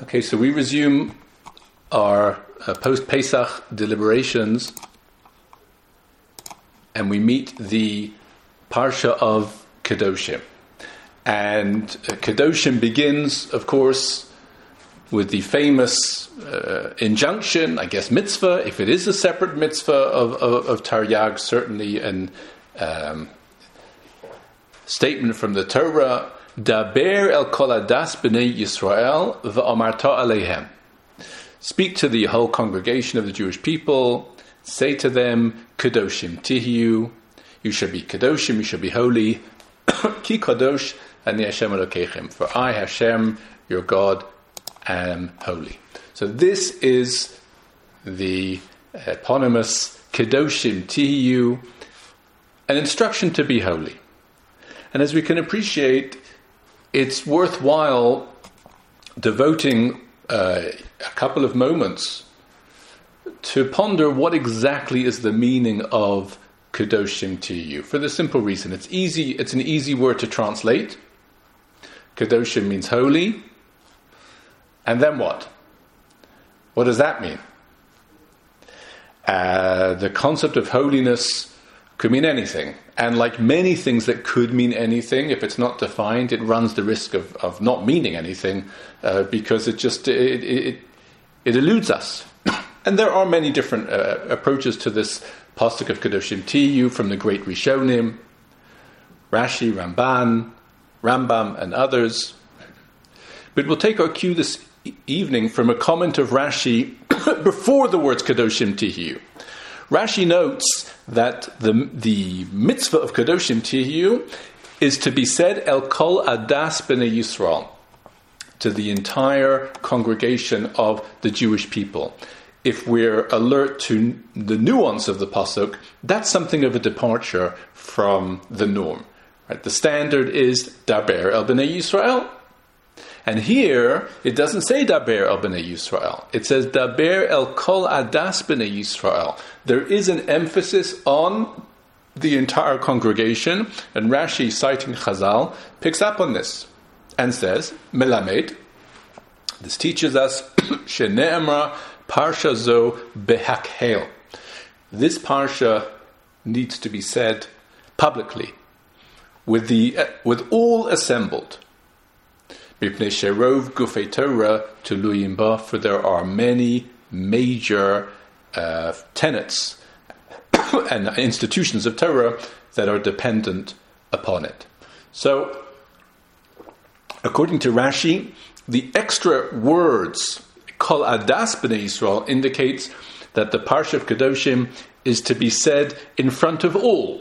Okay, so we resume our post-Pesach deliberations, and we meet the Parsha of Kedoshim. And Kedoshim begins, of course, with the famous injunction, I guess mitzvah, if it is a separate mitzvah of Taryag, certainly an statement from the Torah, Daber el kol adas b'nei Yisrael v'amarta aleihem. Speak to the whole congregation of the Jewish people, say to them, Kedoshim tihiyu, you should be Kedoshim, you should be holy, Ki kadosh ani Hashem Elokeichem, for I, Hashem, your God, am holy. So this is the eponymous Kedoshim tihiyu, an instruction to be holy. And as we can appreciate, it's worthwhile devoting a couple of moments to ponder what exactly is the meaning of Kedoshim tihiyu. For the simple reason, it's an easy word to translate. Kedoshim means holy. And then what? What does that mean? The concept of holiness could mean anything. And like many things that could mean anything, if it's not defined, it runs the risk of not meaning anything because it eludes us. And there are many different approaches to this pasuk of Kedoshim tihiyu from the great Rishonim, Rashi, Rambam, and others. But we'll take our cue this evening from a comment of Rashi before the words Kedoshim tihiyu. Rashi notes that the mitzvah of Kedoshim tihiyu is to be said El kol adas b'nei Yisrael, to the entire congregation of the Jewish people. If we're alert to the nuance of the pasuk, that's something of a departure from the norm. Right? The standard is Daber el b'nei Yisrael. And here, it doesn't say Daber el b'nei Yisrael. It says Daber el kol adas b'nei Yisrael. There is an emphasis on the entire congregation, and Rashi, citing Chazal, picks up on this and says, Melamed, this teaches us, Shene'emra parsha zo behakhel. This parsha needs to be said publicly, with all assembled. Mipnei sherov gufei Torah tuluyim ba, for there are many major tenets and institutions of Torah that are dependent upon it. So, according to Rashi, the extra words kol adas b'nei Yisrael indicates that the Parsha of Kedoshim is to be said in front of all.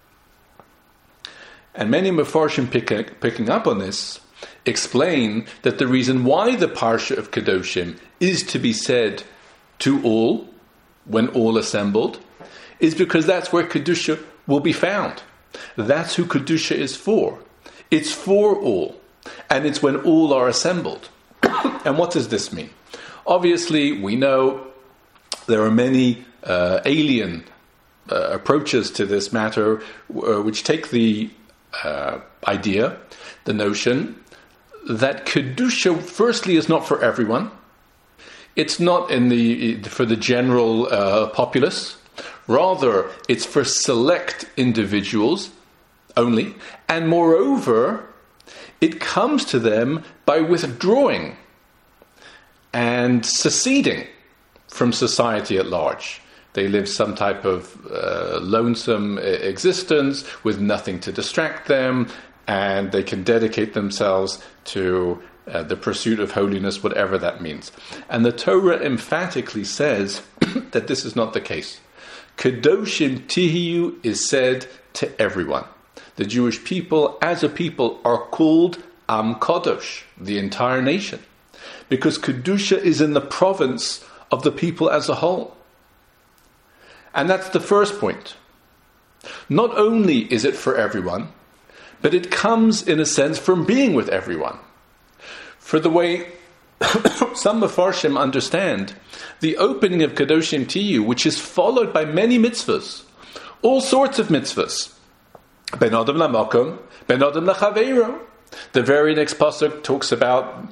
And many Mefarshim picking up on this explain that the reason why the Parsha of Kedoshim is to be said to all, when all assembled, is because that's where Kedusha will be found. That's who Kedusha is for. It's for all. And it's when all are assembled. And what does this mean? Obviously, we know there are many alien approaches to this matter which take the idea, the notion, that Kedusha, firstly, is not for everyone. It's not for the general populace. Rather, it's for select individuals only. And moreover, it comes to them by withdrawing and seceding from society at large. They live some type of lonesome existence with nothing to distract them, and they can dedicate themselves to the pursuit of holiness, whatever that means. And the Torah emphatically says that this is not the case. Kedoshim tihiyu is said to everyone. The Jewish people, as a people, are called Am Kadosh, the entire nation, because Kedusha is in the province of the people as a whole. And that's the first point. Not only is it for everyone, but it comes, in a sense, from being with everyone. For the way some Mefarshim understand, the opening of Kedoshim tihiyu, which is followed by many mitzvahs, all sorts of mitzvahs, Ben Adam lamakom, Ben Adam lachaveiro. The very next pasuk talks about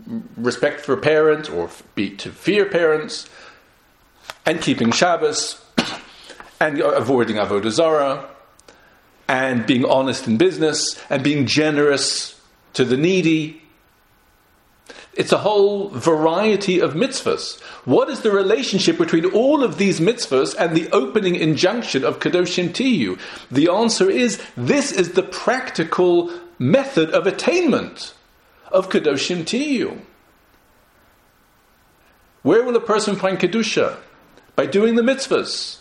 respect for parents, or to fear parents, and keeping Shabbos, and avoiding Avodah Zarah, and being honest in business, and being generous to the needy. It's a whole variety of mitzvahs. What is the relationship between all of these mitzvahs and the opening injunction of Kedoshim Tiyu? The answer is, this is the practical method of attainment of Kedoshim Tiyu. Where will a person find Kedusha? By doing the mitzvahs.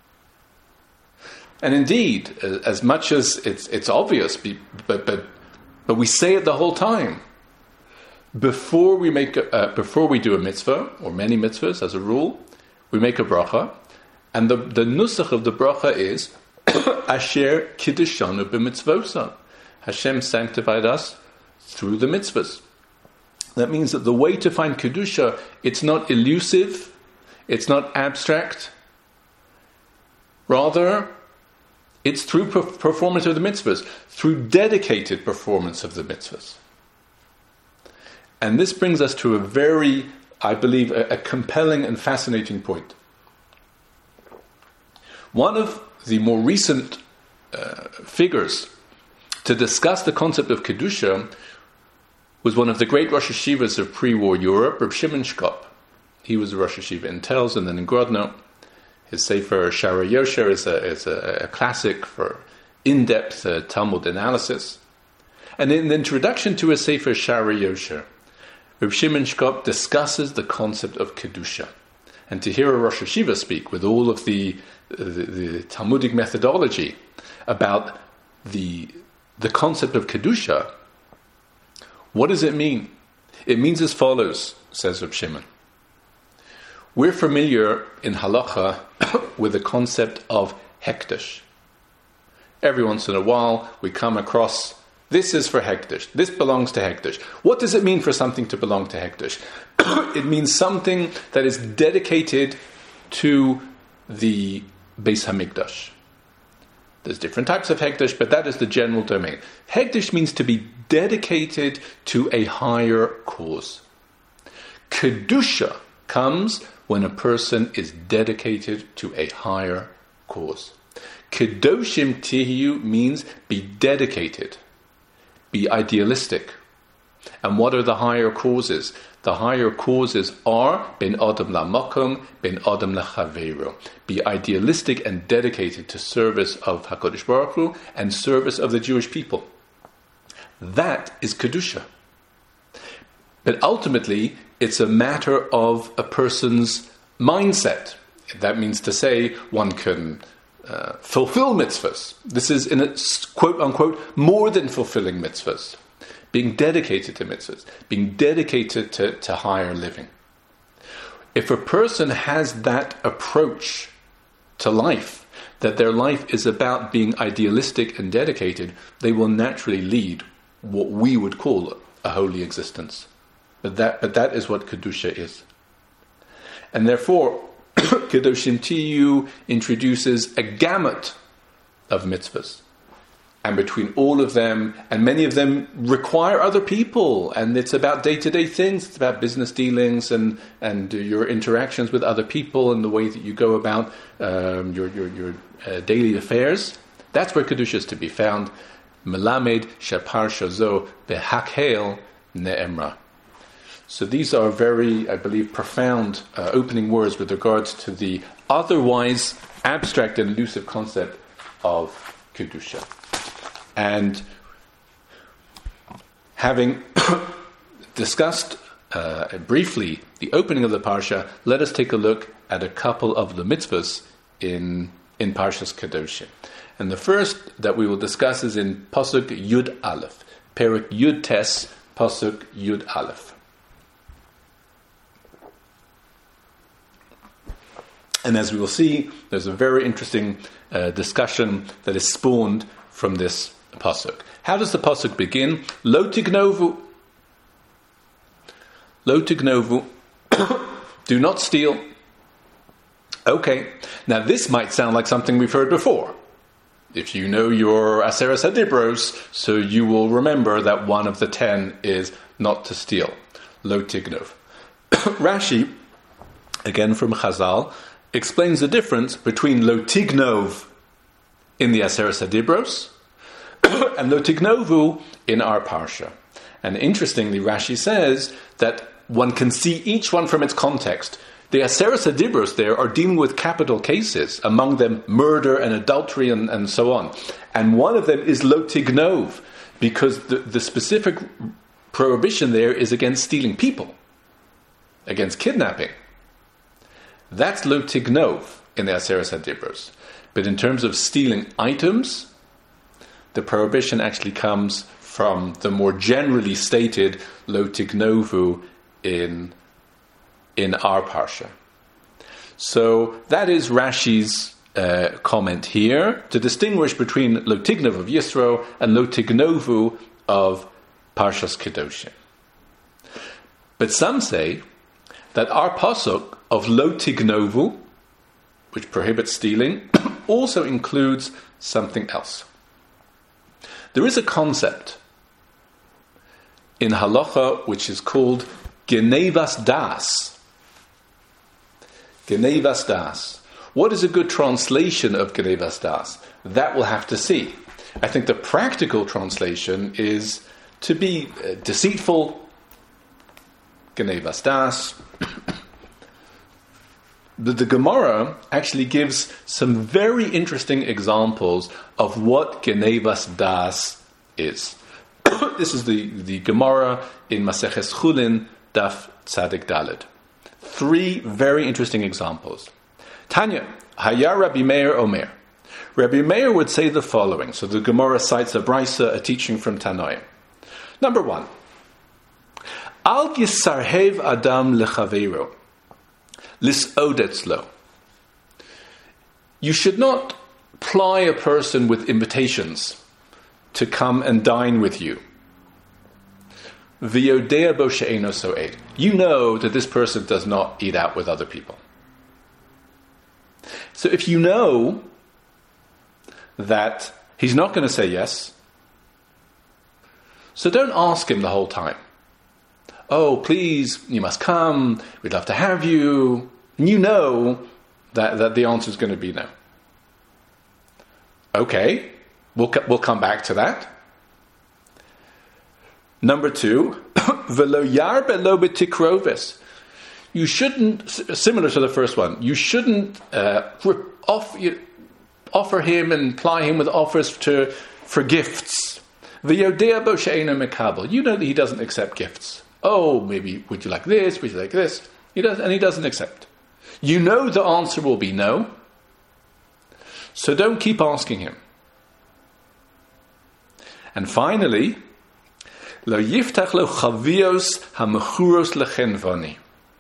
And indeed, as much as it's obvious, but we say it the whole time. Before we do a mitzvah, or many mitzvahs as a rule, we make a bracha, and the nusach of the bracha is Asher Kiddushanu b'mitzvosa. Hashem sanctified us through the mitzvahs. That means that the way to find kedusha, it's not elusive, it's not abstract. Rather, it's through performance of the mitzvahs, through dedicated performance of the mitzvahs. And this brings us to a very, I believe, a compelling and fascinating point. One of the more recent figures to discuss the concept of Kedusha was one of the great Rosh Hashivas of pre-war Europe, Reb Shimon Shkop. He was a Rosh Hashiva in Telz and then in Grodno. His Sefer Shara Yosher is a classic for in-depth Talmud analysis. And in the introduction to his Sefer Shara Yosher, Reb Shimon Shkop discusses the concept of Kedusha. And to hear a Rosh Hashiva speak with all of the Talmudic methodology about the concept of Kedusha, what does it mean? It means as follows, says Reb Shimon. We're familiar in halacha with the concept of hekdesh. Every once in a while we come across, this is for hekdesh, this belongs to hekdesh. What does it mean for something to belong to hekdesh? It means something that is dedicated to the Beis Hamikdash. There's different types of hekdesh, but that is the general domain. Hekdesh means to be dedicated to a higher cause. Kedusha comes when a person is dedicated to a higher cause. Kedoshim Tihiyu means be dedicated, be idealistic. And what are the higher causes? The higher causes are Ben Adam Lamakom, Ben Adam Lachaveru. Be idealistic and dedicated to service of HaKadosh Baruch Hu and service of the Jewish people. That is Kedusha. But ultimately, it's a matter of a person's mindset. That means to say, one can fulfill mitzvahs. This is, in a quote-unquote, more than fulfilling mitzvahs. Being dedicated to mitzvahs. Being dedicated to higher living. If a person has that approach to life, that their life is about being idealistic and dedicated, they will naturally lead what we would call a holy existence. But that is what Kedusha is. And therefore, Kedoshim Tiyu introduces a gamut of mitzvahs. And between all of them, and many of them require other people, and it's about day-to-day things, it's about business dealings and your interactions with other people and the way that you go about your daily affairs. That's where Kedusha is to be found. Melamed Shapar Shazo Behakheil Ne'emra. So these are very, I believe, profound opening words with regards to the otherwise abstract and elusive concept of Kedusha. And having discussed briefly the opening of the Parsha, let us take a look at a couple of the mitzvahs in Parshas Kedoshim. And the first that we will discuss is in Pasuk Yud Aleph, Perek Yud Tes, Pasuk Yud Aleph. And as we will see, there's a very interesting discussion that is spawned from this pasuk. How does the pasuk begin? Lo tignovu. Lo tignovu. Do not steal. Okay. Now this might sound like something we've heard before. If you know your Aseres HaDibros, so you will remember that one of the 10 is not to steal. lo tignov. Rashi, again from Chazal, explains the difference between lo tignov in the Aseret HaDibros and lo tignovu in our parsha. And interestingly, Rashi says that one can see each one from its context. The Aseret HaDibros there are dealing with capital cases, among them murder and adultery and so on. And one of them is lo tignov, because the specific prohibition there is against stealing people, against kidnapping. That's lo tignov in the Aseret HaDibros. But in terms of stealing items, the prohibition actually comes from the more generally stated lo tignovu in our parsha. So that is Rashi's comment here, to distinguish between lo tignov of Yisro and lo tignovu of Parshas Kedoshim. But some say that our pasuk of lo tignovu, which prohibits stealing, also includes something else. There is a concept in halacha which is called genevas das. Genevas das. What is a good translation of genevas das? That we'll have to see. I think the practical translation is to be deceitful, genevas das. The Gemara actually gives some very interesting examples of what genevas das is. This is the Gemara in Maseches Chulin, Daf Tzadik Daled. 3 very interesting examples. Tanya, Haya Rabbi Meir Omer. Rabbi Meir would say the following. So the Gemara cites a Brisa, a teaching from Tanoim. Number 1. Al yisarhev adam lechaveiro. Lis'odetzlo. You should not ply a person with invitations to come and dine with you. V'yodea bo she'eno so'ed. You know that this person does not eat out with other people. So if you know that he's not going to say yes, so don't ask him the whole time. Oh, please, you must come. We'd love to have you. And you know that the answer is going to be no. Okay, we'll come back to that. Number 2, velo yarbe lo betikroves. You shouldn't, similar to the first one, you shouldn't offer him and ply him with offers for gifts. V'yodea bo she'eno mekabel. You know that he doesn't accept gifts. Oh, maybe, would you like this? Would you like this? He doesn't accept. You know the answer will be no. So don't keep asking him. And finally, lo yiftach lo chavios hamechuros lechenvoni.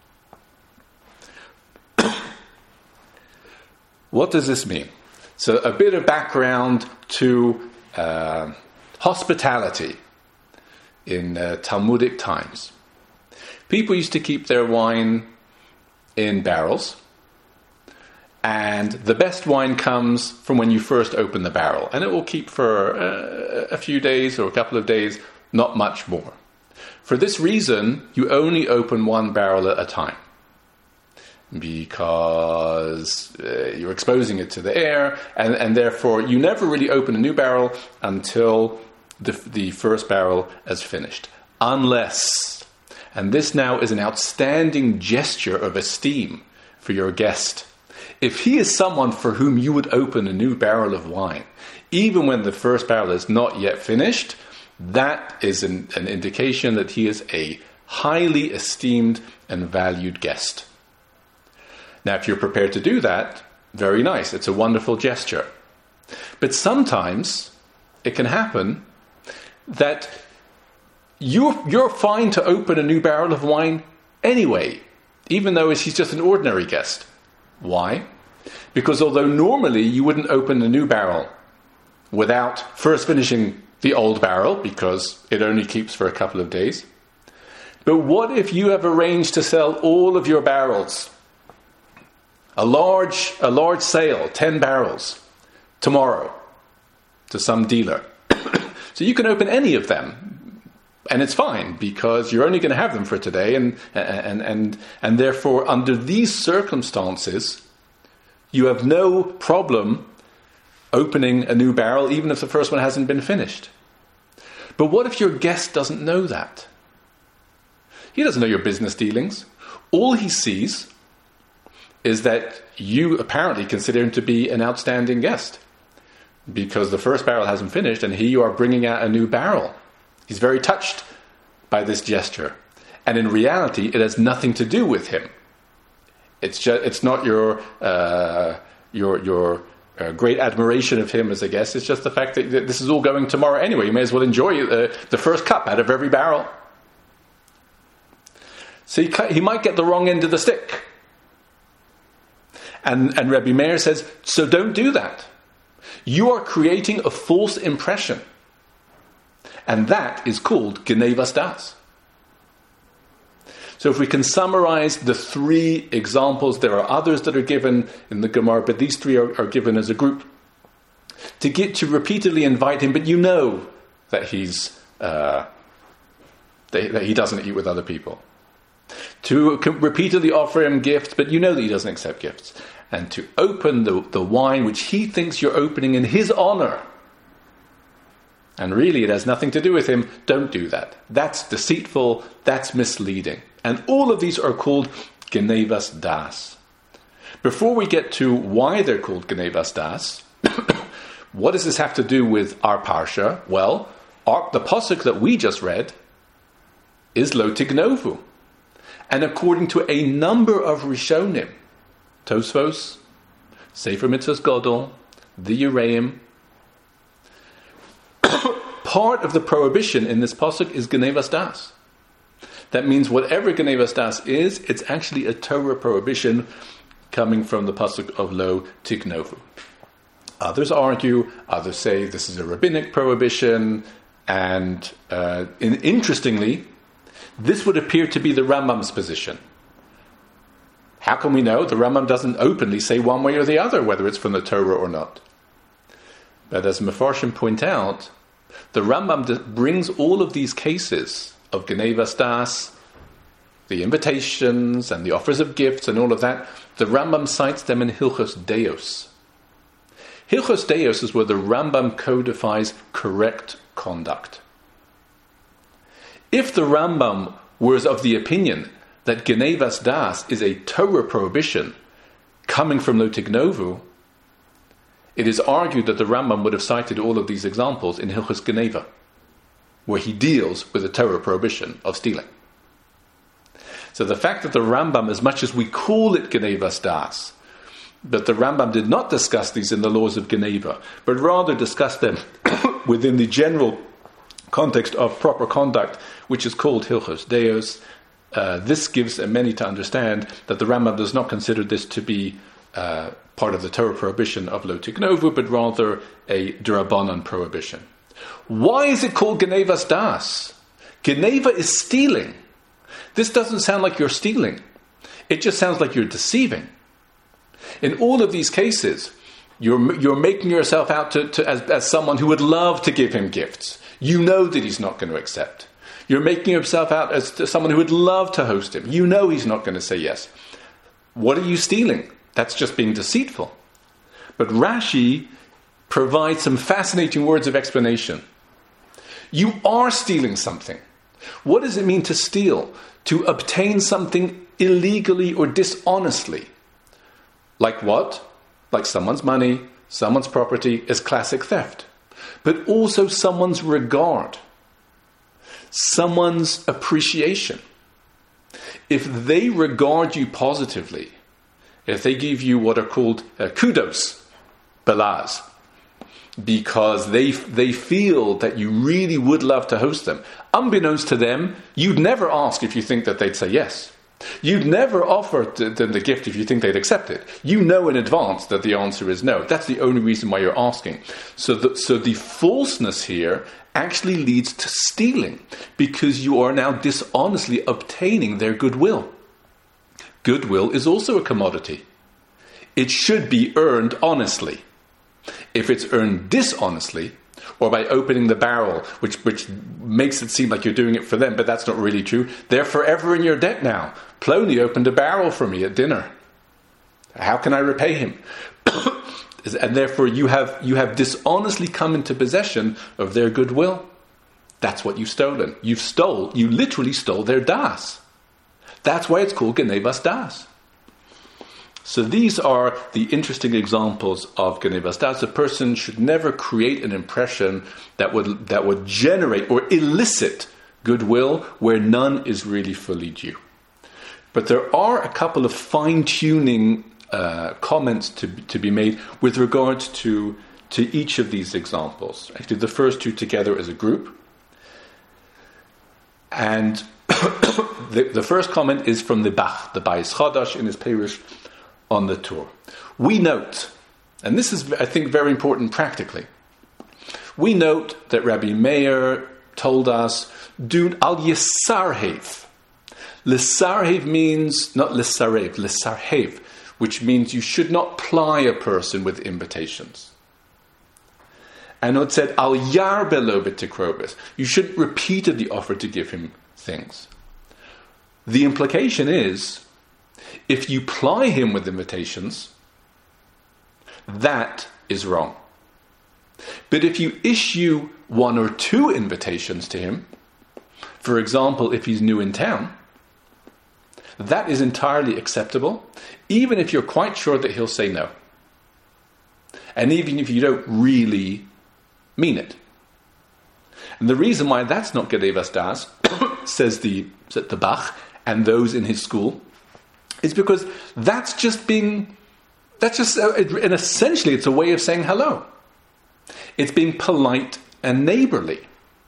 What does this mean? So a bit of background to hospitality in Talmudic times. People used to keep their wine in barrels, and the best wine comes from when you first open the barrel, and it will keep for a few days or a couple of days, not much more. For this reason, you only open one barrel at a time, because you're exposing it to the air, and therefore you never really open a new barrel until the first barrel is finished. Unless, and this now is an outstanding gesture of esteem for your guest, if he is someone for whom you would open a new barrel of wine, even when the first barrel is not yet finished, that is an indication that he is a highly esteemed and valued guest. Now, if you're prepared to do that, very nice. It's a wonderful gesture. But sometimes it can happen that you're fine to open a new barrel of wine anyway, even though he's just an ordinary guest. Why? Because although normally you wouldn't open a new barrel without first finishing the old barrel, because it only keeps for a couple of days. But what if you have arranged to sell all of your barrels? A large sale, 10 barrels, tomorrow, to some dealer. So you can open any of them And it's fine, because you're only going to have them for today, and therefore, under these circumstances, you have no problem opening a new barrel, even if the first one hasn't been finished. But what if your guest doesn't know that? He doesn't know your business dealings. All he sees is that you apparently consider him to be an outstanding guest, because the first barrel hasn't finished, and here you are bringing out a new barrel. He's very touched by this gesture. And in reality, it has nothing to do with him. It's not your great admiration of him as a guest. It's just the fact that this is all going tomorrow anyway. You may as well enjoy the first cup out of every barrel. So he might get the wrong end of the stick. And Rebbe Meir says, so don't do that. You are creating a false impression. And that is called Genevas Das. So if we can summarize the three examples, there are others that are given in the Gemara, but these three are given as a group. To repeatedly invite him, but you know that that he doesn't eat with other people. To repeatedly offer him gifts, but you know that he doesn't accept gifts. And to open the wine which he thinks you're opening in his honor. And really it has nothing to do with him. Don't do that. That's deceitful. That's misleading. And all of these are called Genevas Das. Before we get to why they're called Genevas Das, what does this have to do with our Parsha? Well, the pasuk that we just read is Lo Tignovu. And according to a number of Rishonim, Tosfos, Sefer Mitzvos Gadol, the Yereim, part of the prohibition in this pasuk is Genevas Das. That means whatever Genevas Das is, it's actually a Torah prohibition coming from the pasuk of Lo Tignovu. Others argue, others say this is a rabbinic prohibition, and interestingly, this would appear to be the Rambam's position. How can we know? The Rambam doesn't openly say one way or the other whether it's from the Torah or not. But as Mefarshim point out, the Rambam brings all of these cases of Genevas Das, the invitations and the offers of gifts and all of that, the Rambam cites them in Hilchos Deos. Hilchos Deos is where the Rambam codifies correct conduct. If the Rambam was of the opinion that Genevas Das is a Torah prohibition coming from Lo Tignovu, it is argued that the Rambam would have cited all of these examples in Hilchos Geneva, where he deals with the Torah prohibition of stealing. So the fact that the Rambam, as much as we call it Genevas Das, but the Rambam did not discuss these in the laws of Geneva, but rather discussed them within the general context of proper conduct, which is called Hilchos Deos. This gives many to understand that the Rambam does not consider this to be part of the Torah prohibition of Lo Tignovu, but rather a D'Rabbanan prohibition. Why is it called Genevas Das? Geneva is stealing. This doesn't sound like you're stealing. It just sounds like you're deceiving. In all of these cases, you're making yourself out as someone who would love to give him gifts. You know that he's not going to accept. You're making yourself out as someone who would love to host him. You know he's not going to say yes. What are you stealing? That's just being deceitful. But Rashi provides some fascinating words of explanation. You are stealing something. What does it mean to steal? To obtain something illegally or dishonestly. Like what? Like someone's money, someone's property is classic theft. But also someone's regard, someone's appreciation. If they regard you positively, if they give you what are called kudos, belaz, because they feel that you really would love to host them, unbeknownst to them, you'd never ask if you think that they'd say yes. You'd never offer them the gift if you think they'd accept it. You know in advance that the answer is no. That's the only reason why you're asking. So the falseness here actually leads to stealing, because you are now dishonestly obtaining their goodwill. Goodwill is also a commodity. It should be earned honestly. If it's earned dishonestly, or by opening the barrel, which makes it seem like you're doing it for them, but that's not really true. They're forever in your debt now. Plony opened a barrel for me at dinner. How can I repay him? And therefore you have dishonestly come into possession of their goodwill. That's what you've stolen. You literally stole their das. That's why it's called Genevas das. So these are the interesting examples of Genevas das. A person should never create an impression that would generate or elicit goodwill where none is really fully due. But there are a couple of fine-tuning comments to be made with regard to each of these examples. Actually, the first two together as a group. And the first comment is from the Bach, the Bayis Chadash, in his Perush on the Tur. We note, and this is, I think, very important practically, we note that Rabbi Meir told us, do al yisarhev. Lisarhev means, not lisarev, lisarhev, which means you should not ply a person with invitations. And it said, al yar belo b'tikrobes. You shouldn't repeatedly offer to give him things. The implication is, if you ply him with invitations, that is wrong. But if you issue one or two invitations to him, for example, if he's new in town, that is entirely acceptable, even if you're quite sure that he'll say no. And even if you don't really mean it. And the reason why that's not Genevas das, says the Bach and those in his school, is because and essentially it's a way of saying hello. It's being polite and neighborly.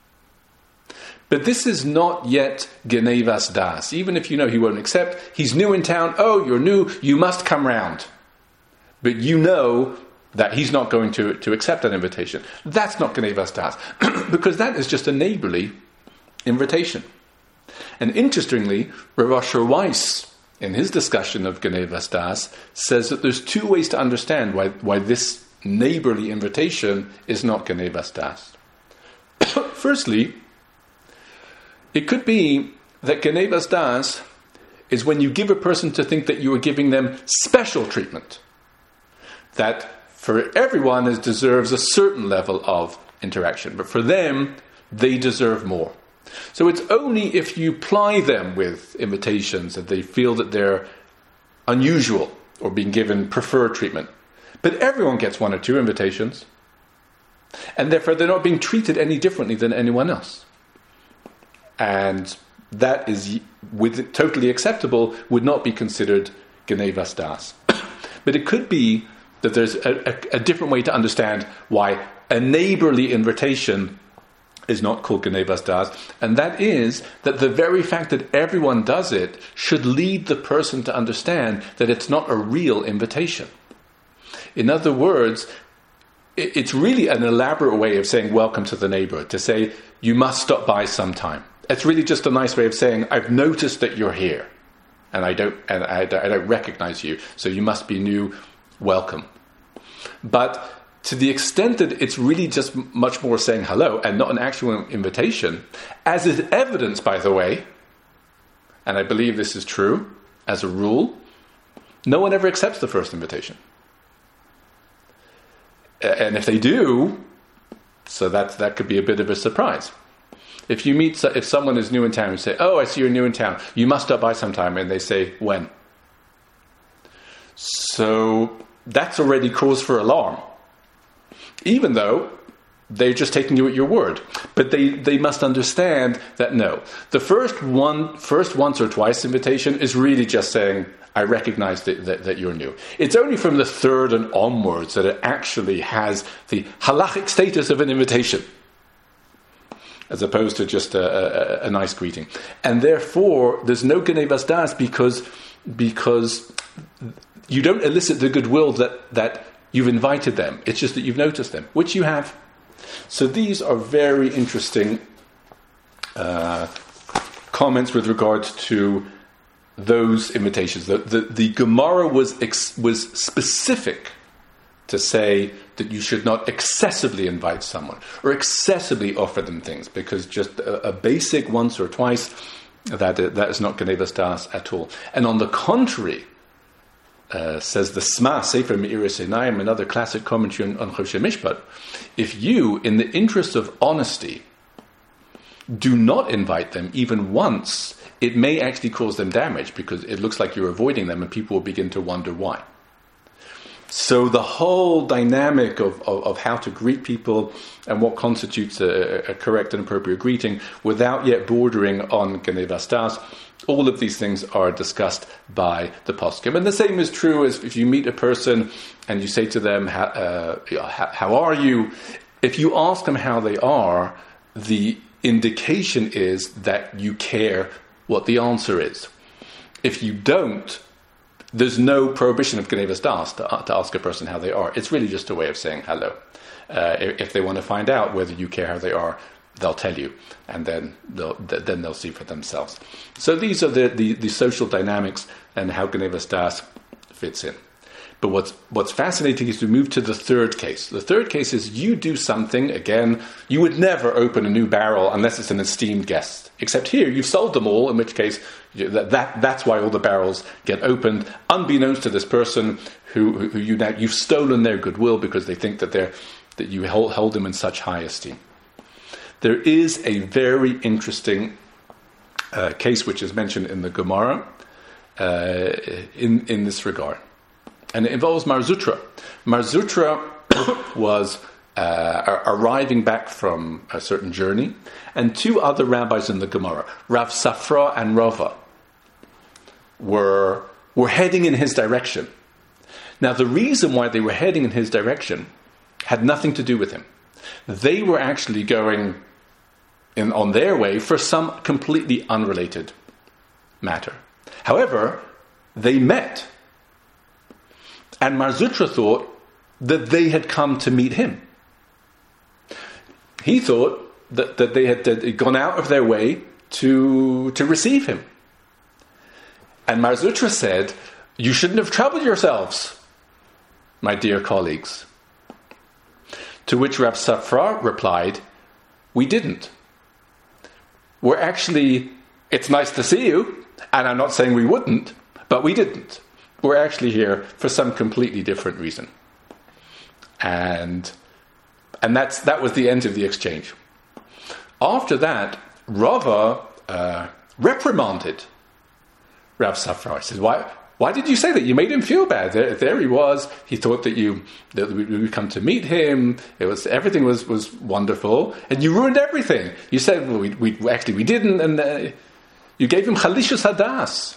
But this is not yet Genevas das. Even if you know he won't accept, he's new in town, oh, you're new, you must come round. But you know that he's not going to accept that invitation. That's not Genevas das, because that is just a neighborly invitation. And interestingly, Rav Asher Weiss, in his discussion of Genevas das, says that there's two ways to understand why this neighborly invitation is not Genevas das. Firstly, it could be that Genevas das is when you give a person to think that you are giving them special treatment. That for everyone it deserves a certain level of interaction, but for them, they deserve more. So it's only if you ply them with invitations that they feel that they're unusual or being given preferred treatment. But everyone gets one or two invitations, and therefore they're not being treated any differently than anyone else. And that is totally acceptable, would not be considered Genevas das. But it could be that there's a different way to understand why a neighborly invitation is not called Genevas das, and that is that the very fact that everyone does it should lead the person to understand that it's not a real invitation. In other words, it's really an elaborate way of saying welcome to the neighborhood, to say you must stop by sometime. It's really just a nice way of saying I've noticed that you're here, and I don't recognize you, so you must be new. Welcome. But to the extent that it's really just much more saying hello and not an actual invitation, as is evidenced, by the way, and I believe this is true, as a rule, no one ever accepts the first invitation. And if they do, so that could be a bit of a surprise. If someone is new in town, you say, oh, I see you're new in town, you must stop by sometime, and they say, when? So that's already cause for alarm, even though they're just taking you at your word. But they must understand that no, the first once or twice invitation is really just saying, I recognize that you're new. It's only from the third and onwards that it actually has the halachic status of an invitation, as opposed to just a nice greeting. And therefore, there's no Genevas das because you don't elicit the goodwill that you've invited them. It's just that you've noticed them, which you have. So these are very interesting comments with regard to those invitations. The Gemara was specific to say that you should not excessively invite someone or excessively offer them things, because just a basic once or twice, that is not Genevas Das at all. And on the contrary, says the Sma, Sefer Me'iris Einayim, another classic commentary on Choshe Mishpat, if you, in the interest of honesty, do not invite them even once, it may actually cause them damage, because it looks like you're avoiding them and people will begin to wonder why. So the whole dynamic of how to greet people and what constitutes a correct and appropriate greeting without yet bordering on Genevas Das, all of these things are discussed by the poskim. And the same is true as if you meet a person and you say to them, how are you? If you ask them how they are, the indication is that you care what the answer is. If you don't, there's no prohibition of Genevas Das to ask a person how they are. It's really just a way of saying hello. If they want to find out whether you care how they are, they'll tell you, and then they'll see for themselves. So these are the social dynamics and how Genevas Das fits in. But what's fascinating is to move to the third case. The third case is you do something, again, you would never open a new barrel unless it's an esteemed guest. Except here, you've sold them all, in which case that's why all the barrels get opened, unbeknownst to this person who you've stolen their goodwill because they think that you hold them in such high esteem. There is a very interesting case which is mentioned in the Gemara in this regard. And it involves Mar Zutra. Mar Zutra was arriving back from a certain journey, and two other rabbis in the Gemara, Rav Safra and Rava, were heading in his direction. Now, the reason why they were heading in his direction had nothing to do with him. They were actually going on their way for some completely unrelated matter. However, they met. And Mar Zutra thought that they had come to meet him. He thought that they had gone out of their way to receive him. And Mar Zutra said, "You shouldn't have troubled yourselves, my dear colleagues." To which Rav Safra replied, "We didn't. It's nice to see you, and I'm not saying we wouldn't, but we didn't. We're actually here for some completely different reason." And that was the end of the exchange. After that, Rava reprimanded Rav Safra. He said, Why did you say that? You made him feel bad. There he was. He thought that we would come to meet him. Everything was wonderful, and you ruined everything. You said, well, we didn't, and you gave him chalishus hadas.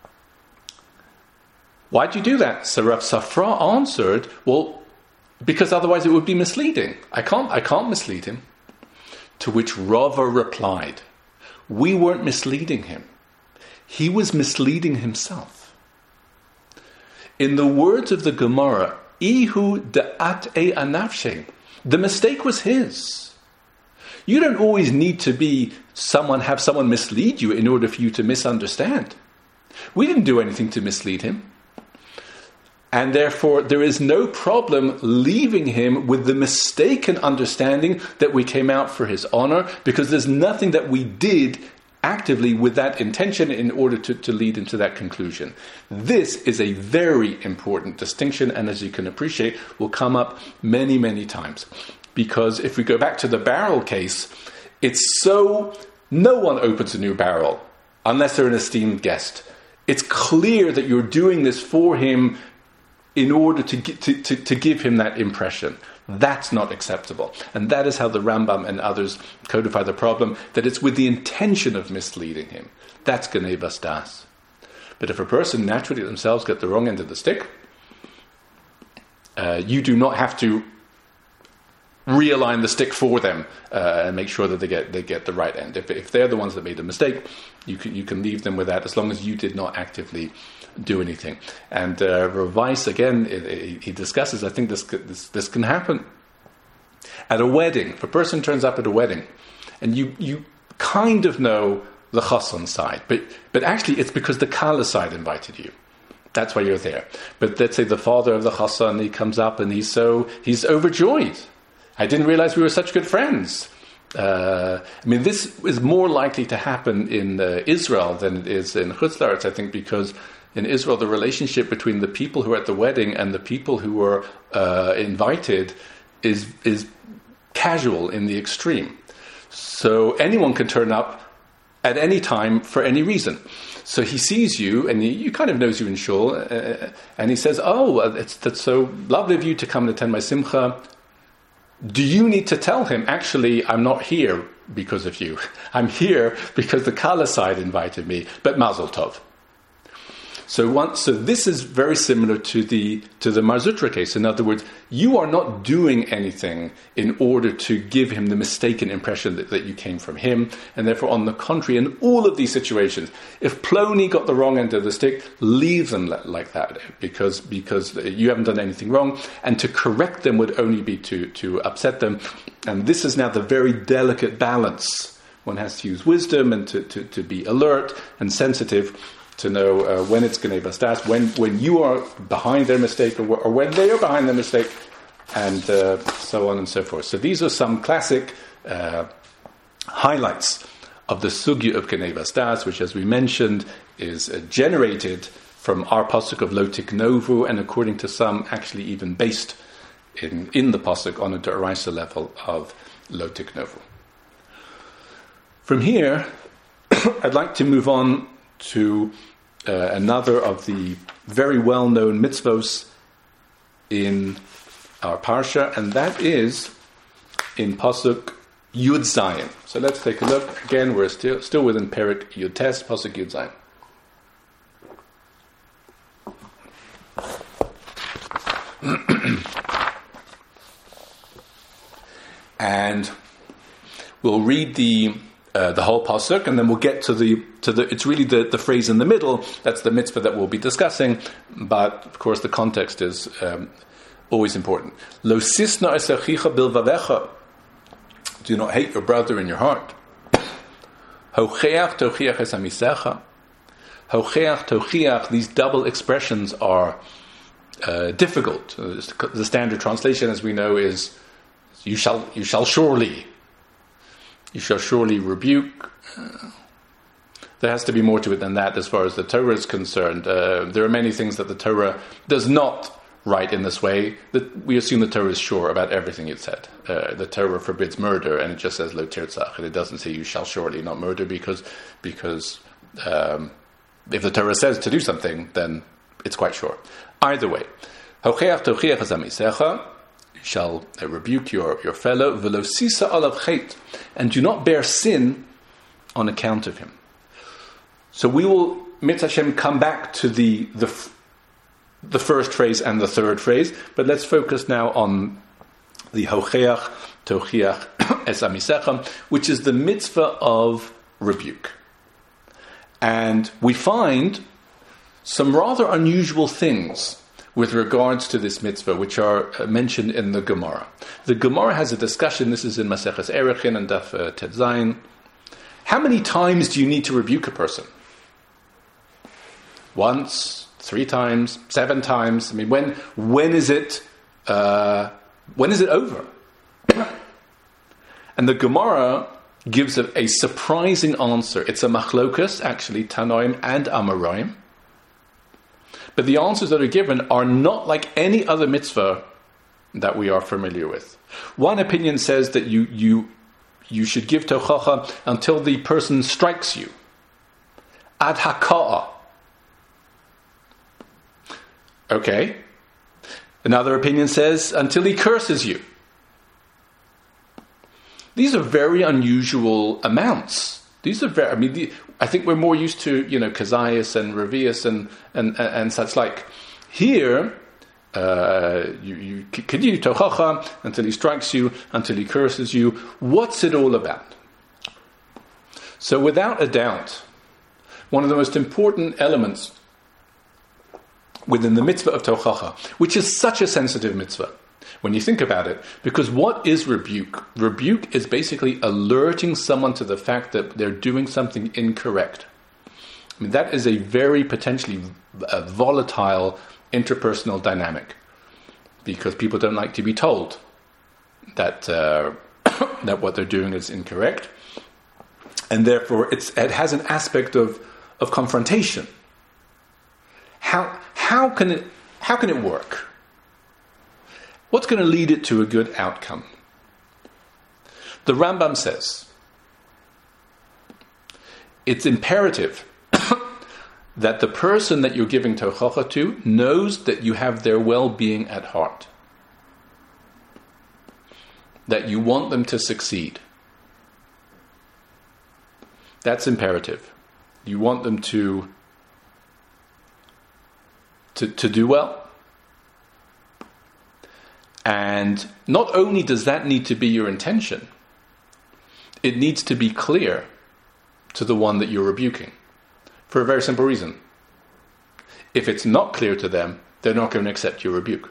Why'd you do that? So Rav Safra answered, well, because otherwise it would be misleading. I can't mislead him. To which Rava replied, we weren't misleading him. He was misleading himself. In the words of the Gemara, Ihu da'at e anafshe, the mistake was his. You don't always need to have someone mislead you in order for you to misunderstand. We didn't do anything to mislead him. And therefore, there is no problem leaving him with the mistaken understanding that we came out for his honor, because there's nothing that we did actively with that intention in order to lead into that conclusion. This is a very important distinction, and as you can appreciate, will come up many, many times. Because if we go back to the barrel case, no one opens a new barrel unless they're an esteemed guest. It's clear that you're doing this for him in order to give him that impression. That's not acceptable. And that is how the Rambam and others codify the problem, that it's with the intention of misleading him. That's Genevas Das. But if a person naturally themselves get the wrong end of the stick, you do not have to realign the stick for them and make sure that they get the right end. If they're the ones that made the mistake, you can leave them with that as long as you did not actively do anything. And Rav Weiss, again, he discusses, I think this can happen at a wedding. If a person turns up at a wedding and you kind of know the chassan side, but actually it's because the kala side invited you. That's why you're there. But let's say the father of the chassan, he comes up and he's overjoyed. I didn't realize we were such good friends. This is more likely to happen in Israel than it is in Chutz La'aretz, I think, because in Israel the relationship between the people who are at the wedding and the people who were invited is casual in the extreme. So anyone can turn up at any time for any reason. So he sees you, and he kind of knows you in shul, and he says, that's so lovely of you to come and attend my simcha. Do you need to tell him, actually, I'm not here because of you. I'm here because the Kala side invited me, but Mazel Tov. So this is very similar to the Mar Zutra case. In other words, you are not doing anything in order to give him the mistaken impression that you came from him, and therefore, on the contrary, in all of these situations, if Plony got the wrong end of the stick, leave them like that, because you haven't done anything wrong, and to correct them would only be to upset them. And this is now the very delicate balance. One has to use wisdom and to be alert and sensitive, to know when it's Gnei Bastas, when you are behind their mistake, or when they are behind their mistake, and so on and so forth. So these are some classic highlights of the sugya of Gnei Bastas, which, as we mentioned, is generated from our pasuk of Lo Tiknovu, and according to some, actually even based in the pasuk on a d'oraisa level of Lo Tiknovu. From here, I'd like to move on to another of the very well-known mitzvos in our parsha, and that is in pasuk Yud Zayin. So let's take a look. Again, we're still within Perek Yud Tes, pasuk Yud Zayin. And we'll read the whole pasuk, and then we'll get to the. It's really the phrase in the middle. That's the mitzvah that we'll be discussing. But of course, the context is always important. Lo sisna es achicha bilvavecha. Do not hate your brother in your heart. Hocheach tochiach es amisecha. Hocheach tochiach. These double expressions are difficult. The standard translation, as we know, is you shall surely. You shall surely rebuke. There has to be more to it than that as far as the Torah is concerned. There are many things that the Torah does not write in this way. That we assume the Torah is sure about everything it said. The Torah forbids murder, and it just says lo tirtzach, and it doesn't say you shall surely not murder, because if the Torah says to do something, then it's quite sure. Either way, hocheach tochiach hazamisecha. Shall rebuke your fellow, v'lo sisa alav chet, and do not bear sin on account of him. So we will, Mitzvah Hashem, come back to the first phrase and the third phrase, but let's focus now on the hocheach tochiach es amisecha, which is the mitzvah of rebuke. And we find some rather unusual things with regards to this mitzvah, which are mentioned in the Gemara. The Gemara has a discussion, this is in Maseches Erechin and Daf Tet Zayin. How many times do you need to rebuke a person? Once, 3 times, 7 times? I mean, when is it over? And the Gemara gives a surprising answer. It's a machlokas, actually, Tanoim and Amoraim. But the answers that are given are not like any other mitzvah that we are familiar with. One opinion says that you should give tochacha until the person strikes you. Ad haka'ah. Okay. Another opinion says until he curses you. These are very unusual amounts. These are very. I think we're more used to, Kazayas and Revius and such like. Here, you continue tochacha until he strikes you, until he curses you. What's it all about? So, without a doubt, one of the most important elements within the mitzvah of tochacha, which is such a sensitive mitzvah, when you think about it, because what is rebuke? Rebuke is basically alerting someone to the fact that they're doing something incorrect. I mean, that is a very potentially volatile interpersonal dynamic, because people don't like to be told that that what they're doing is incorrect, and therefore it has an aspect of confrontation. How can it work? What's going to lead it to a good outcome? The Rambam says it's imperative that the person that you're giving tochacha to knows that you have their well-being at heart, that you want them to succeed. That's imperative. You want them to do well. And not only does that need to be your intention, it needs to be clear to the one that you're rebuking, for a very simple reason. If it's not clear to them, they're not going to accept your rebuke.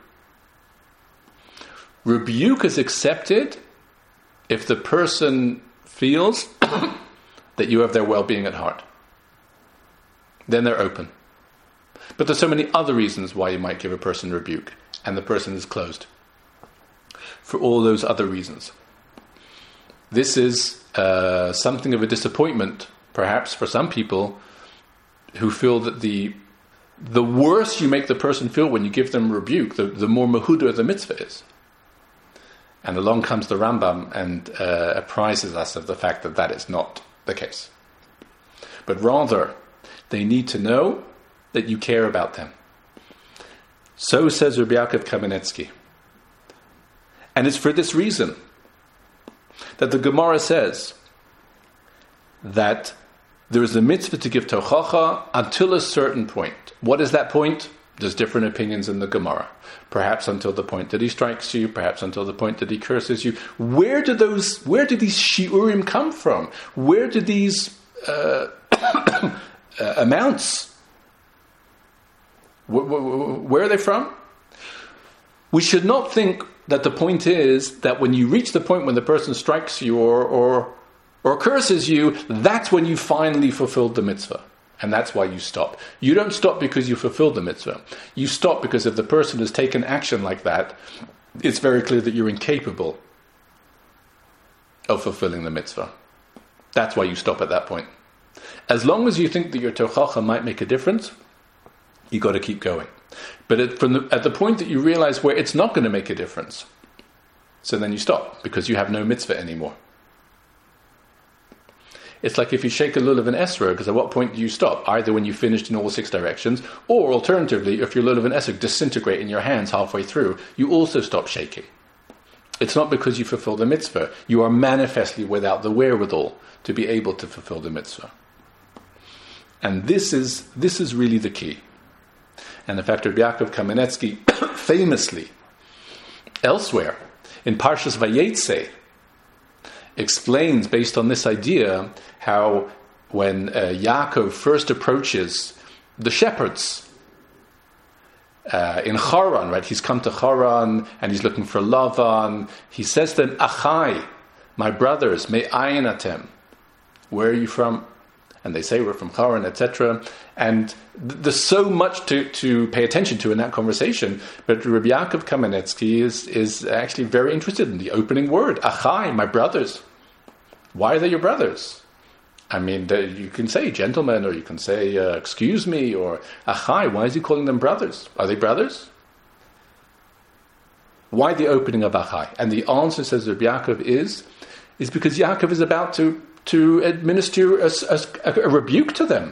Rebuke is accepted if the person feels that you have their well-being at heart. Then they're open. But there's so many other reasons why you might give a person rebuke, and the person is closed for all those other reasons. This is something of a disappointment, perhaps, for some people who feel that the worse you make the person feel when you give them rebuke, the more mehuda the mitzvah is. And along comes the Rambam and apprises us of the fact that that is not the case. But rather, they need to know that you care about them. So says Rabbi Yaakov Kamenetsky. And it's for this reason that the Gemara says that there is a mitzvah to give tochacha until a certain point. What is that point? There's different opinions in the Gemara. Perhaps until the point that he strikes you, perhaps until the point that he curses you. Where do these shiurim come from? Where do these amounts? Where are they from? We should not think that the point is that when you reach the point when the person strikes you or curses you, that's when you finally fulfilled the mitzvah. And that's why you stop. You don't stop because you fulfilled the mitzvah. You stop because if the person has taken action like that, it's very clear that you're incapable of fulfilling the mitzvah. That's why you stop at that point. As long as you think that your tochacha might make a difference, you got to keep going. But at the point that you realize where it's not going to make a difference, so then you stop because you have no mitzvah anymore. It's like if you shake a lulav and esrog, because at what point do you stop? Either when you finished in all 6 directions, or alternatively, if your lulav and esrog disintegrate in your hands halfway through, you also stop shaking. It's not because you fulfill the mitzvah. You are manifestly without the wherewithal to be able to fulfill the mitzvah. And this is really the key. And in fact, Rabbi Yaakov Kamenetsky famously, elsewhere, in Parshas Vayetze, explains, based on this idea, how when Yaakov first approaches the shepherds in Haran, right? He's come to Haran and he's looking for Lavan. He says to them, Achai, my brothers, me'ayin atem. Where are you from? And they say, we're from Haran, etc. And there's so much to pay attention to in that conversation. But Rabbi Yaakov Kamenetsky is actually very interested in the opening word, Achai, my brothers. Why are they your brothers? I mean, you can say gentlemen, or you can say excuse me, or Achai. Why is he calling them brothers? Are they brothers? Why the opening of Achai? And the answer, says Rabbi Yaakov, is because Yaakov is about to administer a rebuke to them,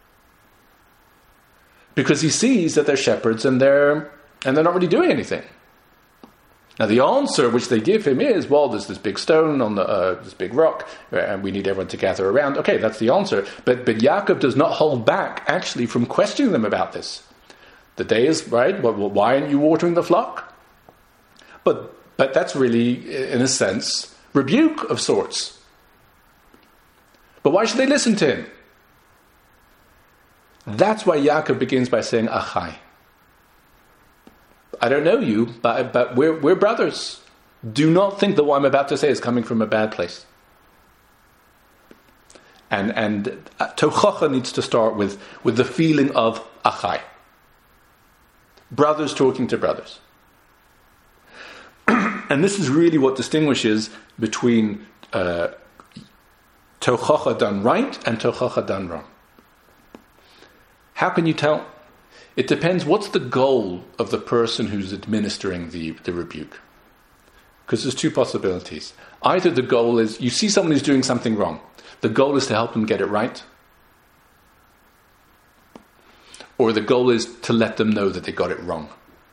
because he sees that they're shepherds and they're not really doing anything. Now the answer which they give him is, well, there's this big stone on this big rock, and we need everyone to gather around. Okay, that's the answer. But Yaakov does not hold back actually from questioning them about this. The day is right. Well, why aren't you watering the flock? But that's really, in a sense, rebuke of sorts. But why should they listen to him? That's why Yaakov begins by saying, Achai. I don't know you, but we're brothers. Do not think that what I'm about to say is coming from a bad place. And tochacha needs to start with the feeling of achai. Brothers talking to brothers. And this is really what distinguishes between tochacha done right and tochacha done wrong. How can you tell? It depends what's the goal of the person who's administering the rebuke. Because there's two possibilities. Either the goal is, you see someone who's doing something wrong. The goal is to help them get it right. Or the goal is to let them know that they got it wrong.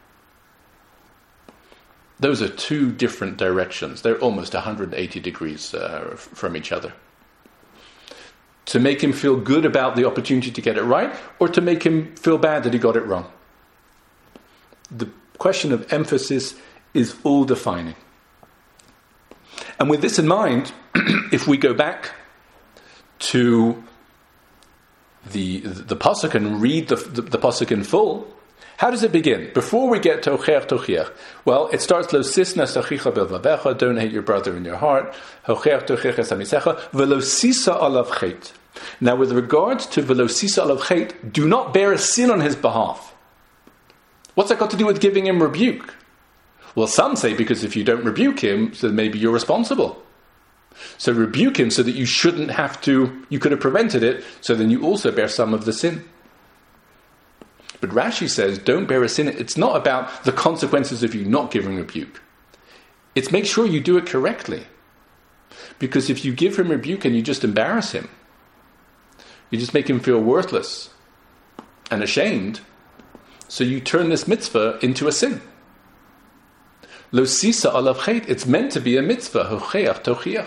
Those are two different directions. They're almost 180 degrees from each other. To make him feel good about the opportunity to get it right, or to make him feel bad that he got it wrong. The question of emphasis is all defining. And with this in mind, if we go back to the pasuk and read the pasuk in full, how does it begin? Before we get to Hocheach Tochiach, well, it starts, Lo sisna sachicha belvavecha, don't hate your brother in your heart, Hocheach Tochiach es hamisecha, velo sisa alav chet. Now, with regards to velo sisa alav chet, do not bear a sin on his behalf. What's that got to do with giving him rebuke? Well, some say because if you don't rebuke him, then maybe you're responsible. So rebuke him so that you shouldn't have to, you could have prevented it, so then you also bear some of the sin. But Rashi says, don't bear a sin. It's not about the consequences of you not giving rebuke. It's make sure you do it correctly. Because if you give him rebuke and you just embarrass him, you just make him feel worthless and ashamed, so you turn this mitzvah into a sin. Lo sisa alav chet, it's meant to be a mitzvah, hocheach tochiach.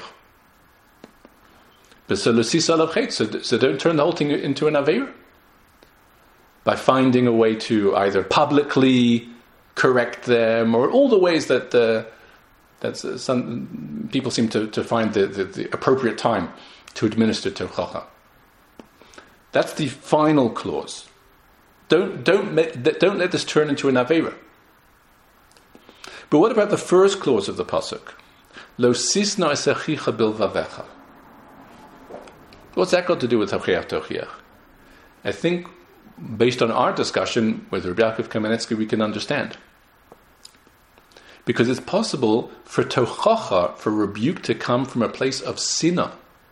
But so lo sisa alav chet, so don't turn the whole thing into an aveira. By finding a way to either publicly correct them, or all the ways that some people seem to find the appropriate time to administer tochacha. That's the final clause. Don't let this turn into an aveira. But what about the first clause of the pasuk? Lo sisna esachicha bilvavecha. What's that got to do with Hocheach Tochiach? I think, based on our discussion with Rabbi Yaakov Kamenetsky, we can understand. Because it's possible for tochacha, for rebuke, to come from a place of sinah.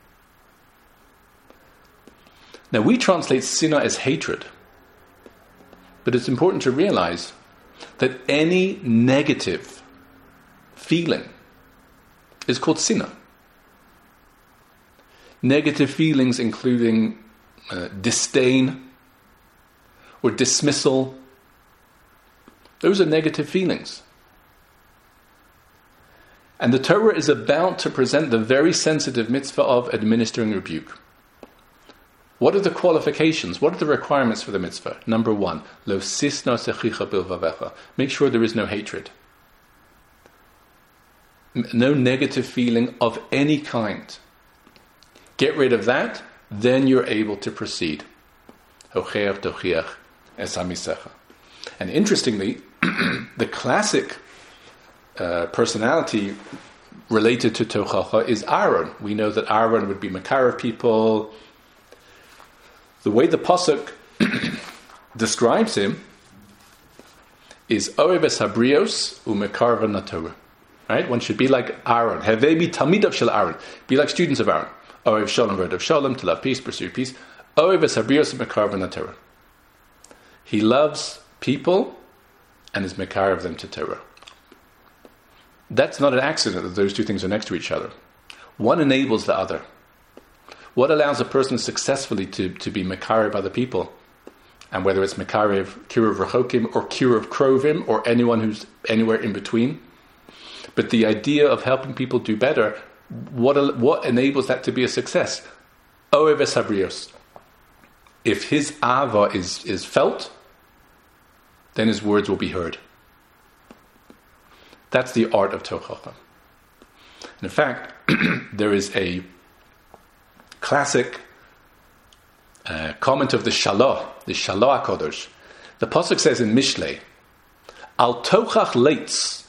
Now, we translate sinah as hatred. But it's important to realize that any negative feeling is called sinah. Negative feelings including disdain or dismissal, those are negative feelings. And the Torah is about to present the very sensitive mitzvah of administering rebuke. What are the qualifications? What are the requirements for the mitzvah? Number one, lo sisna sechicha bilvavecha. Make sure there is no hatred. No negative feeling of any kind. Get rid of that, then you're able to proceed. Hocheach tochiach es hamisecha. And interestingly, the classic personality related to tochacha is Aaron. We know that Aaron would be Makarav people. The way the pasuk describes him is Oev es habrios umekarva natorah. Right? One should be like Aaron. Hevebi talmidav shel Aaron. Be like students of Aaron. Oev shalom v'od of shalom, to love peace, pursue peace. Oev es habrios umekarva natorah. He loves people and is mekarav them to Torah. That's not an accident that those two things are next to each other. One enables the other. What allows a person successfully to be mekarev by the people, and whether it's mekarev, kiruv rechokim, or kiruv krovim, or anyone who's anywhere in between. But the idea of helping people do better, what enables that to be a success? Oev es habrios. If his ava is felt, then his words will be heard. That's the art of tochacha. In fact, there is a classic comment of the Shalah HaKodesh. The pasuk says in Mishlei, Al tochach leitz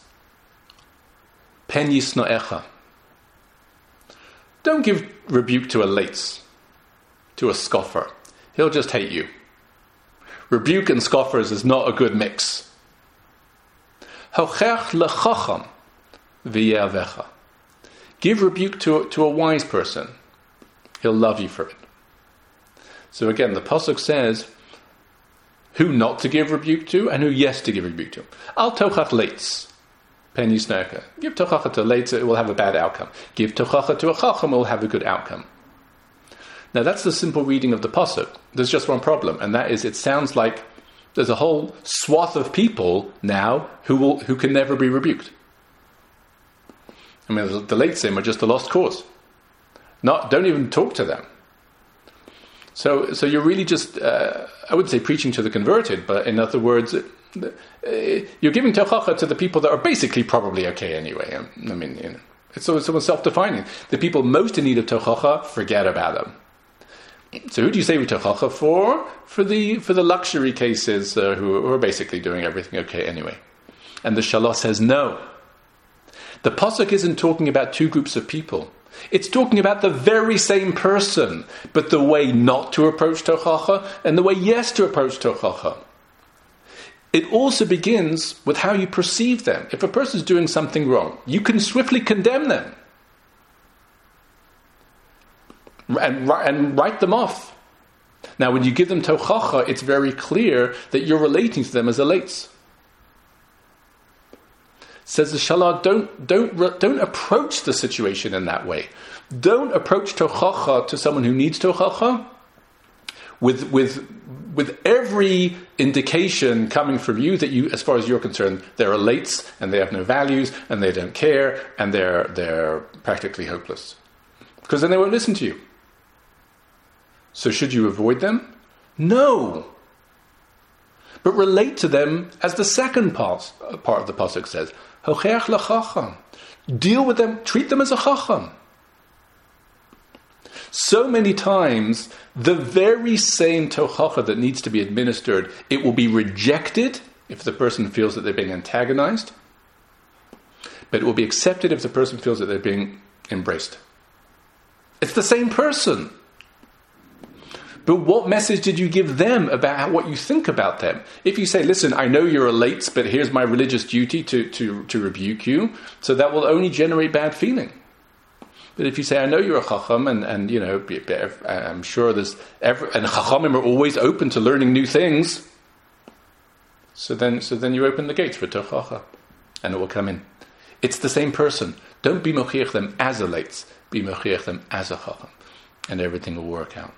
pen yisnoecha. Don't give rebuke to a leitz. to a scoffer, he'll just hate you. Rebuke and scoffers is not a good mix. Hochech lechacham v'ye'avecha. Give rebuke to a wise person. He'll love you for it. So again, the pasuk says who not to give rebuke to and who yes to give rebuke to. Al tochach leitz, pen yisnerka. Give tochacha to leitz, it will have a bad outcome. Give tochacha to a chacham, it will have a good outcome. Now that's the simple reading of the pasuk. There's just one problem, and that is it sounds like there's a whole swath of people now who can never be rebuked. I mean, the leitzim are just a lost cause. Don't even talk to them. So you're really just, I wouldn't say preaching to the converted, but in other words, you're giving tochacha to the people that are basically probably okay anyway. I mean, it's almost self-defining. The people most in need of tochacha, forget about them. So who do you say we tochacha for? For the luxury cases who are basically doing everything okay anyway. And the Shalah says no. The pasuk isn't talking about two groups of people. It's talking about the very same person, but the way not to approach tochacha and the way yes to approach tochacha. It also begins with how you perceive them. If a person is doing something wrong, you can swiftly condemn them and write them off. Now, when you give them tochacha, it's very clear that you're relating to them as a leitz. Says the Shalah, don't approach the situation in that way. Don't approach tochacha to someone who needs tochacha with every indication coming from you that you, as far as you're concerned, they're a leitz and they have no values and they don't care and they're practically hopeless. Because then they won't listen to you. So should you avoid them? No. But relate to them as the second part of the pasuk says. Hochech lechacham. Deal with them, treat them as a chacham. So many times, the very same tochacha that needs to be administered, it will be rejected if the person feels that they're being antagonized, but it will be accepted if the person feels that they're being embraced. It's the same person. But what message did you give them about what you think about them? If you say, listen, I know you're a leitz, but here's my religious duty to rebuke you, so that will only generate bad feeling. But if you say, I know you're a chacham, and you know, I'm sure and chachamim are always open to learning new things, so then you open the gates for tochacha, and it will come in. It's the same person. Don't be mochiach them as a leitz, be mochiach them as a chacham, and everything will work out.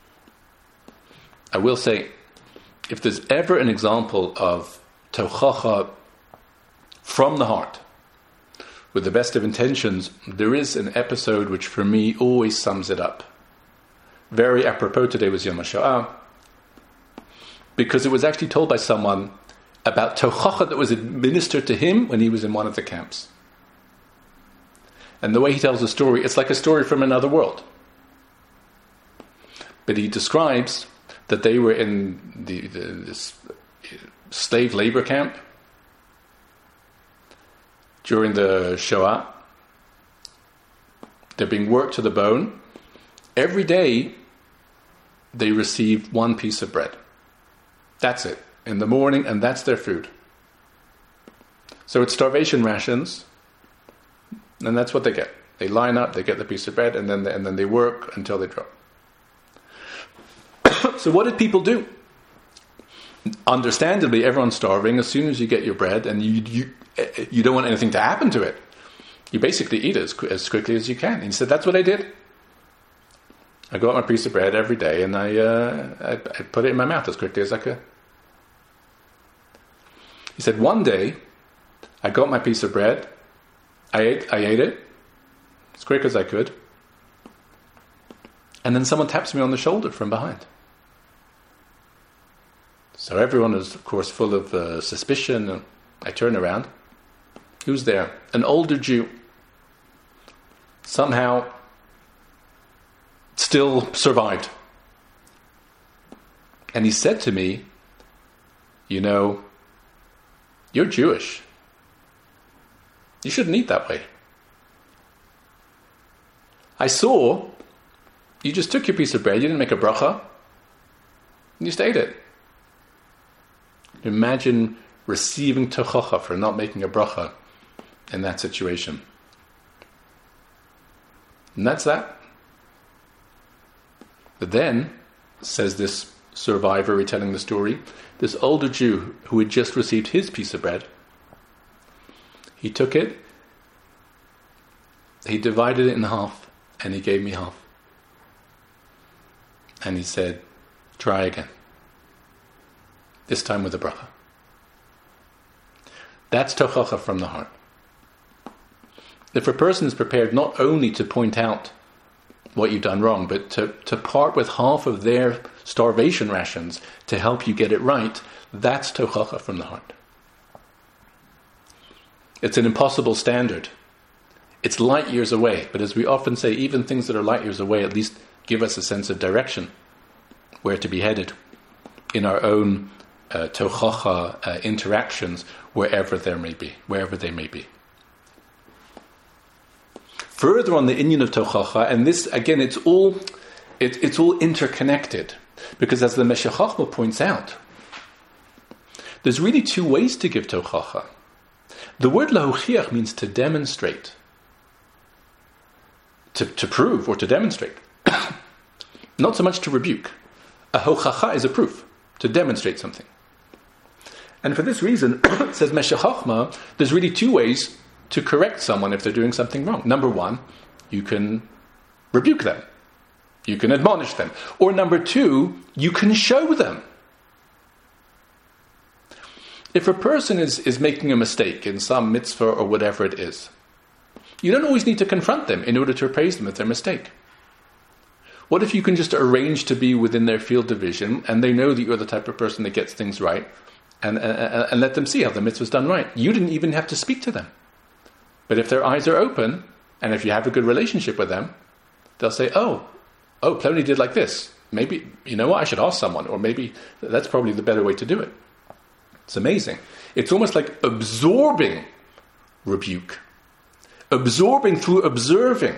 I will say, if there's ever an example of tochacha from the heart, with the best of intentions, there is an episode which for me always sums it up. Very apropos today was Yom HaShoah, because it was actually told by someone about tochacha that was administered to him when he was in one of the camps. And the way he tells the story, it's like a story from another world. But he describes that they were in this slave labor camp during the Shoah. They're being worked to the bone. Every day, they receive one piece of bread. That's it. In the morning, and that's their food. So it's starvation rations, and that's what they get. They line up, they get the piece of bread, and then they work until they drop. So what did people do? Understandably, everyone's starving. As soon as you get your bread, and you don't want anything to happen to it, you basically eat it as quickly as you can. And he said, that's what I did. I got my piece of bread every day, and I put it in my mouth as quickly as I could. He said, one day, I got my piece of bread, I ate it as quick as I could, and then someone taps me on the shoulder from behind. So everyone is, of course, full of suspicion, and I turn around. Who's there? An older Jew. Somehow still survived. And he said to me, you know, you're Jewish. You shouldn't eat that way. I saw You just took your piece of bread, you didn't make a bracha, and you just ate it. Imagine receiving tochacha for not making a bracha in that situation. And that's that. But then, says this survivor retelling the story, this older Jew who had just received his piece of bread, he took it, he divided it in half, and he gave me half. And he said, try again. This time with a bracha. That's tochacha from the heart. If a person is prepared not only to point out what you've done wrong, but to part with half of their starvation rations to help you get it right, that's tochacha from the heart. It's an impossible standard. It's light years away, but as we often say, even things that are light years away at least give us a sense of direction, where to be headed in our own tochacha interactions, wherever they may be. Further on the inyan of tochacha, and this again, it's all interconnected, because as the Meshech Chochmah points out, there's really two ways to give tochacha. The word lahochiach means to demonstrate, to prove or to demonstrate, not so much to rebuke. A hochacha is a proof, to demonstrate something. And for this reason, says Meshech Chochmah, there's really two ways to correct someone if they're doing something wrong. Number one, you can rebuke them. You can admonish them. Or number two, you can show them. If a person is making a mistake in some mitzvah or whatever it is, you don't always need to confront them in order to appraise them of their mistake. What if you can just arrange to be within their field of vision and they know that you're the type of person that gets things right and let them see how the mitzvah is done right? You didn't even have to speak to them. But if their eyes are open, and if you have a good relationship with them, they'll say, oh, Plony did like this. Maybe, you know what, I should ask someone, or maybe that's probably the better way to do it. It's amazing. It's almost like absorbing rebuke. Absorbing through observing,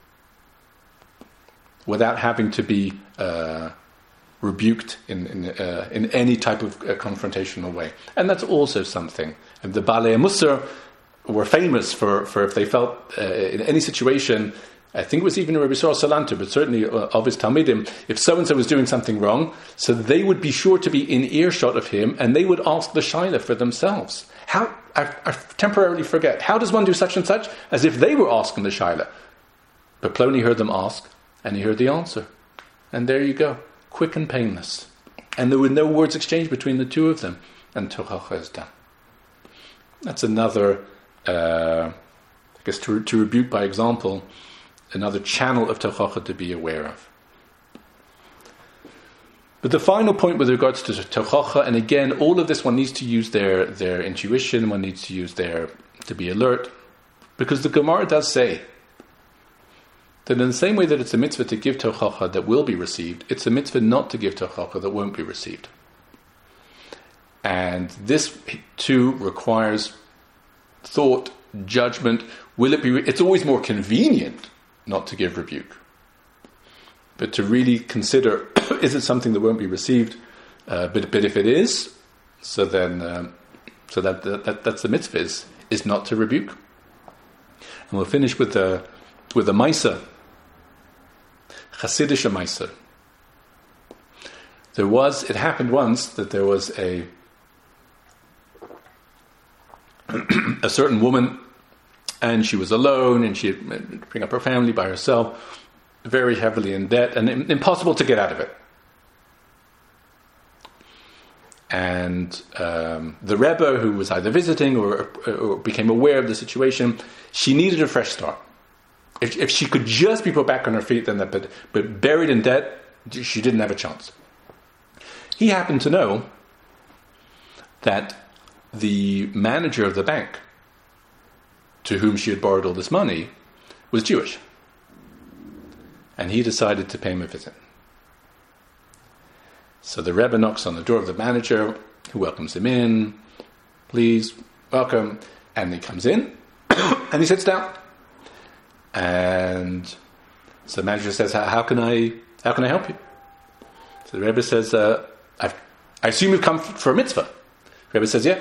without having to be rebuked in any type of confrontational way. And that's also something. And the Balei Musar were famous for if they felt in any situation, I think it was even Rabbi Yisrael Salanter, but certainly of his Talmidim, if so-and-so was doing something wrong, so they would be sure to be in earshot of him, and they would ask the Shaila for themselves. I temporarily forget, how does one do such and such? As if they were asking the Shaila. But Plony heard them ask, and he heard the answer. And there you go, quick and painless. And there were no words exchanged between the two of them, and tochacha is done. That's another, I guess to rebuke by example, another channel of tochacha to be aware of. But the final point with regards to tochacha, and again, all of this one needs to use their intuition, one needs to use to be alert, because the Gemara does say that in the same way that it's a mitzvah to give tochacha that will be received, it's a mitzvah not to give tochacha that won't be received. And this too requires thought, judgment. It's always more convenient not to give rebuke, but to really consider, is it something that won't be received? But if it is, so then that's the mitzvah is not to rebuke. And we'll finish with a Maisa, Chassidish Maisa. It happened once that there was a certain woman, and she was alone, and she had to bring up her family by herself, very heavily in debt, and impossible to get out of it. And the Rebbe, who was either visiting or became aware of the situation, she needed a fresh start. If she could just be put back on her feet, then but buried in debt, she didn't have a chance. He happened to know that the manager of the bank, to whom she had borrowed all this money, was Jewish. And he decided to pay him a visit. So the Rebbe knocks on the door of the manager, who welcomes him in. Please, welcome. And he comes in, and he sits down. And So the manager says, how can I help you? So the Rebbe says, I assume you've come for a mitzvah. The Rebbe says, yeah.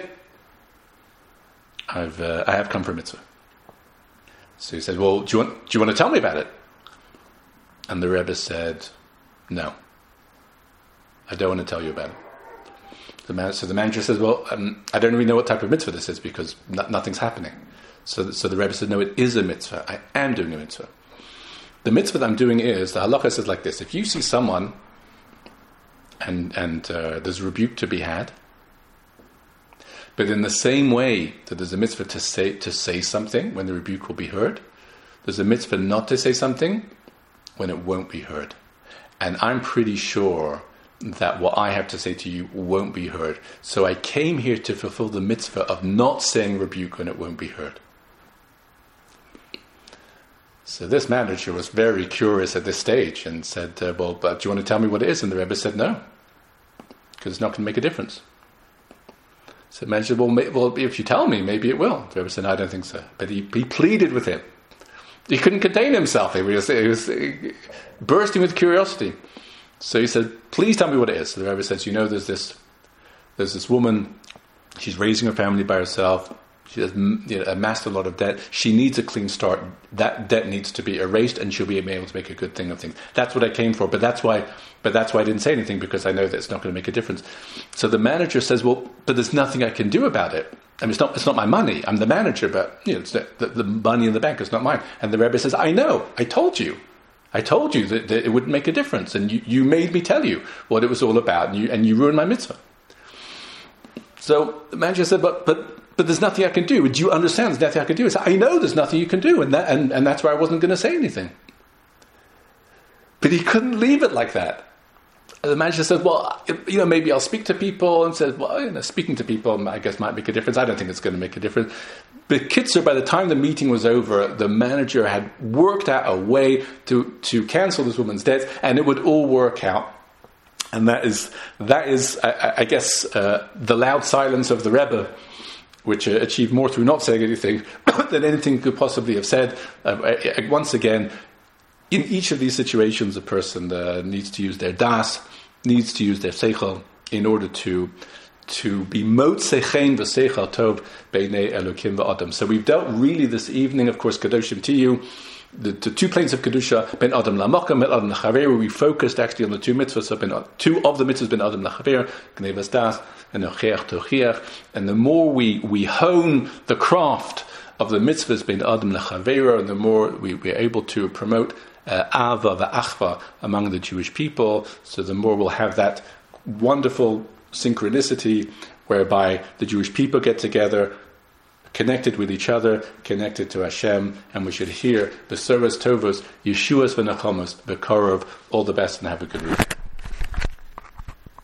I have come for a mitzvah. So he said, well, do you want to tell me about it? And the Rebbe said, no. I don't want to tell you about it. So the manager says, well, I don't really know what type of mitzvah this is because nothing's happening. So the Rebbe said, no, it is a mitzvah. I am doing a mitzvah. The mitzvah that I'm doing is, the halacha says like this: if you see someone and there's a rebuke to be had, but in the same way that there's a mitzvah to say something when the rebuke will be heard, there's a mitzvah not to say something when it won't be heard. And I'm pretty sure that what I have to say to you won't be heard. So I came here to fulfill the mitzvah of not saying rebuke when it won't be heard. So this manager was very curious at this stage and said, but do you want to tell me what it is? And the Rebbe said, no, because it's not going to make a difference. So the manager said, well, if you tell me, maybe it will. The Rebbe said, no, I don't think so. But he pleaded with him. He couldn't contain himself. He was bursting with curiosity. So he said, please tell me what it is. So the Rebbe says, there's this woman, she's raising her family by herself. She has amassed a lot of debt. She needs a clean start. That debt needs to be erased, and she'll be able to make a good thing of things. That's what I came for. But that's why I didn't say anything, because I know that it's not going to make a difference. So the manager says, well, but there's nothing I can do about it. I mean, it's not my money. I'm the manager, but it's the money in the bank is not mine. And the Rebbe says, I know. I told you that it wouldn't make a difference, and you made me tell you what it was all about, and you ruined my mitzvah. So the manager said, but there's nothing I can do. Do you understand? There's nothing I can do. I said, I know there's nothing you can do, and that's why I wasn't going to say anything. But he couldn't leave it like that. And the manager said, well, maybe I'll speak to people, and said, well, speaking to people, I guess, might make a difference. I don't think it's going to make a difference. But Kitzer, by the time the meeting was over, the manager had worked out a way to cancel this woman's debts, and it would all work out. And that is, I guess, the loud silence of the Rebbe, which achieved more through not saying anything than anything could possibly have said. Once again, in each of these situations, a person needs to use their das, needs to use their seichel in order to be motzei chen v'seichel tov beinei Elokim v'Adam. So we've dealt really this evening, of course, Kedoshim Tiyu, the 2 planes of Kedusha, Ben Adam Lamakam, Ben Adam Lachaver. We focused actually on the 2 mitzvahs, so 2 of the mitzvahs, Ben Adam Lachaver, Gnevas Das, and Ocheach Tochiach. And the more we hone the craft of the mitzvahs, Ben Adam Lachaver, and the more we're able to promote Ava v'Achva among the Jewish people, so the more we'll have that wonderful synchronicity whereby the Jewish people get together, connected with each other, connected to Hashem, and we should hear Besoros Tovos, Yeshuas v'Nachamos, Bekorov. All the best and have a good week.